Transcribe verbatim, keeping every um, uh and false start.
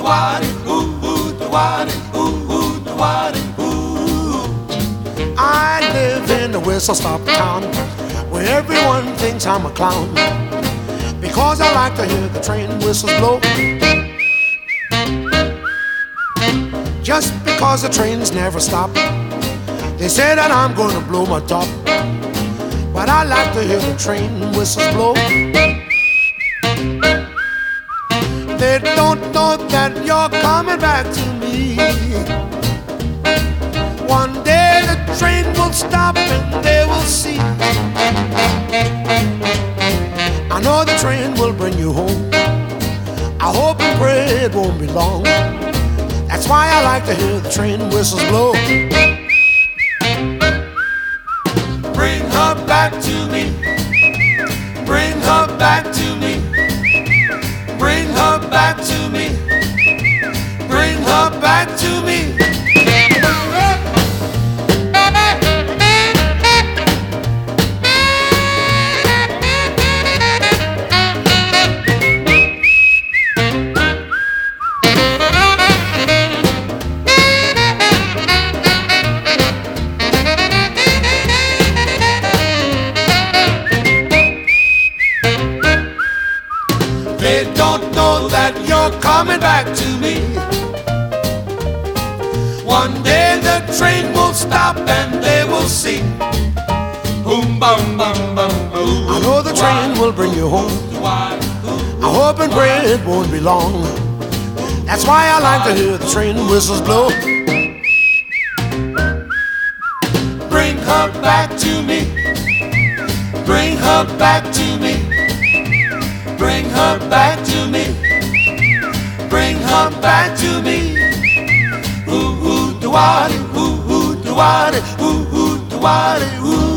ooh, ooh, doo-wah-dee, ooh, ooh, doo-wah-dee, ooh. I live in a whistle-stop town where everyone thinks I'm a clown because I like to hear the train whistles blow. Just because the trains never stop, they say that I'm gonna blow my top, but I like to hear the train whistles blow. They don't know that you're coming back to me. One day the train will stop and they will see. I know the train will bring you home. I hope and pray it won't be long. That's why I like to hear the train whistles blow. Bring her back to me. Bring her back to me. Bring her back to me. Bring her back to me. They don't know that you're coming back to me. One day the train will stop and they will see. Boom, bum, bum, bum, boom. I know the train will bring you home. I hope and pray it won't be long. That's why I like to hear the train whistles blow. Bring her back to me. Bring her back to me. Bring her back to me. Bring her back to me. Ooh, ooh, doo-wah-dee, ooh, ooh, doo-wah-dee, ooh, ooh, doo-wah-dee, ooh.